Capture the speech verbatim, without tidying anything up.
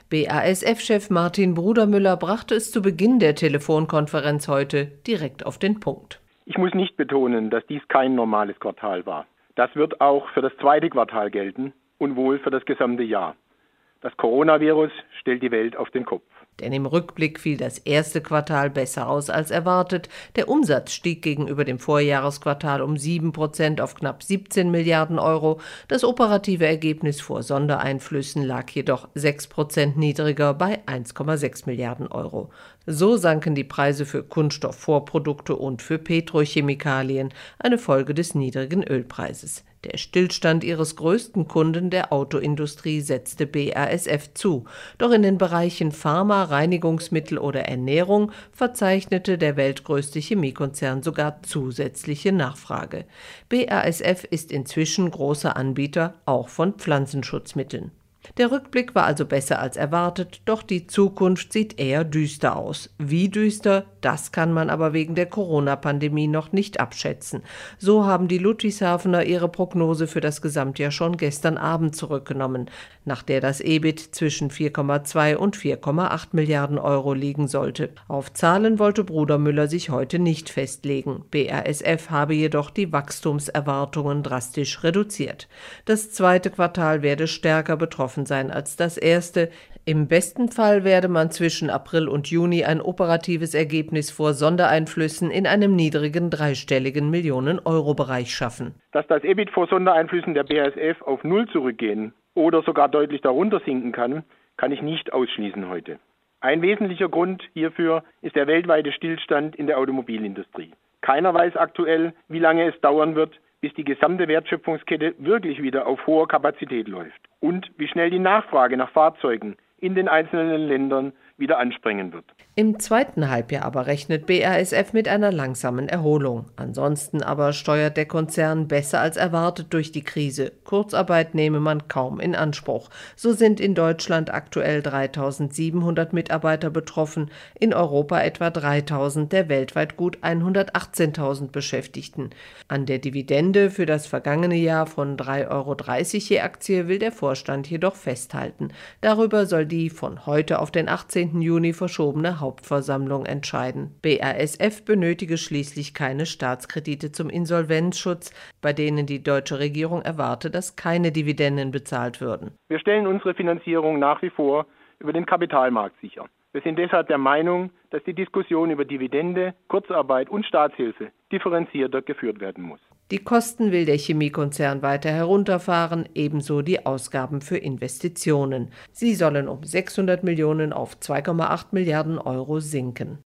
B A S F-Chef Martin Brudermüller brachte es zu Beginn der Telefonkonferenz heute direkt auf den Punkt. Ich muss nicht betonen, dass dies kein normales Quartal war. Das wird auch für das zweite Quartal gelten und wohl für das gesamte Jahr. Das Coronavirus stellt die Welt auf den Kopf. Denn im Rückblick fiel das erste Quartal besser aus als erwartet. Der Umsatz stieg gegenüber dem Vorjahresquartal um sieben Prozent auf knapp siebzehn Milliarden Euro. Das operative Ergebnis vor Sondereinflüssen lag jedoch sechs Prozent niedriger bei eins Komma sechs Milliarden Euro. So sanken die Preise für Kunststoffvorprodukte und für Petrochemikalien, eine Folge des niedrigen Ölpreises. Der Stillstand ihres größten Kunden, der Autoindustrie, setzte B A S F zu. Doch in den Bereichen Pharma, Reinigungsmittel oder Ernährung verzeichnete der weltgrößte Chemiekonzern sogar zusätzliche Nachfrage. B A S F ist inzwischen großer Anbieter auch von Pflanzenschutzmitteln. Der Rückblick war also besser als erwartet, doch die Zukunft sieht eher düster aus. Wie düster, das kann man aber wegen der Corona-Pandemie noch nicht abschätzen. So haben die Ludwigshafener ihre Prognose für das Gesamtjahr schon gestern Abend zurückgenommen, nach der das E B I T zwischen vier Komma zwei und vier Komma acht Milliarden Euro liegen sollte. Auf Zahlen wollte Brudermüller sich heute nicht festlegen. B A S F habe jedoch die Wachstumserwartungen drastisch reduziert. Das zweite Quartal werde stärker betroffen sein als das erste. Im besten Fall werde man zwischen April und Juni ein operatives Ergebnis vor Sondereinflüssen in einem niedrigen dreistelligen Millionen-Euro-Bereich schaffen. Dass das E B I T vor Sondereinflüssen der B A S F auf Null zurückgehen oder sogar deutlich darunter sinken kann, kann ich nicht ausschließen heute. Ein wesentlicher Grund hierfür ist der weltweite Stillstand in der Automobilindustrie. Keiner weiß aktuell, wie lange es dauern wird, bis die gesamte Wertschöpfungskette wirklich wieder auf hoher Kapazität läuft und wie schnell die Nachfrage nach Fahrzeugen in den einzelnen Ländern wieder anspringen wird. Im zweiten Halbjahr aber rechnet B A S F mit einer langsamen Erholung. Ansonsten aber steuert der Konzern besser als erwartet durch die Krise. Kurzarbeit nehme man kaum in Anspruch. So sind in Deutschland aktuell dreitausendsiebenhundert Mitarbeiter betroffen, in Europa etwa dreitausend der weltweit gut hundertachtzehntausend Beschäftigten. An der Dividende für das vergangene Jahr von drei Euro dreißig je Aktie will der Vorstand jedoch festhalten. Darüber soll die von heute auf den achtzehnten Juni verschobene Hauptversammlung entscheiden. B A S F benötige schließlich keine Staatskredite zum Insolvenzschutz, bei denen die deutsche Regierung erwarte, dass keine Dividenden bezahlt würden. Wir stellen unsere Finanzierung nach wie vor über den Kapitalmarkt sicher. Wir sind deshalb der Meinung, dass die Diskussion über Dividende, Kurzarbeit und Staatshilfe differenzierter geführt werden muss. Die Kosten will der Chemiekonzern weiter herunterfahren, ebenso die Ausgaben für Investitionen. Sie sollen um sechshundert Millionen auf zwei Komma acht Milliarden Euro sinken.